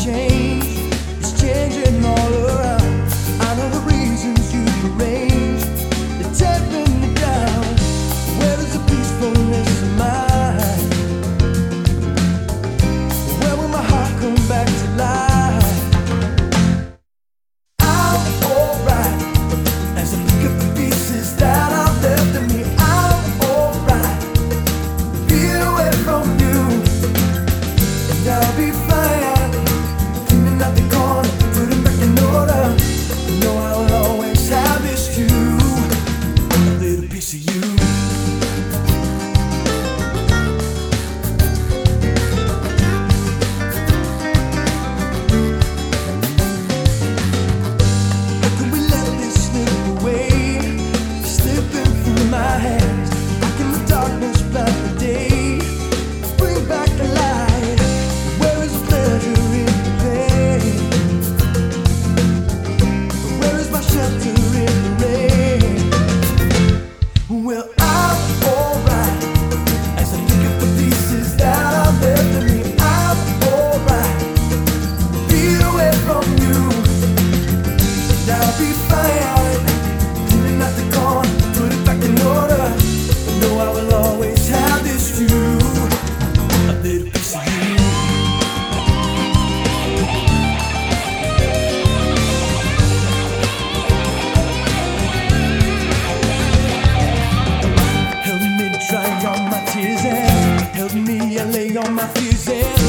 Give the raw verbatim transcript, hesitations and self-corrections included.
change is changing all around. I know the reasons you've arranged, they're tearing me down. Where is the peacefulness of mine? Where will my heart come back to life? I'm alright as I pick up the pieces that I've left in me. I'm alright, be away from you, and I'll be fine. Cleaning out the corner, putting back in order. You know I will always have this you, a little piece of you. Well, I'm alright as I pick up the pieces that I've left in me. I'm alright, be away from you, and I'll be fine. Cleaning out the corner, put it back in order. I know I will always have this you, a little piece of you. Dry on my tears and help me lay on my fears and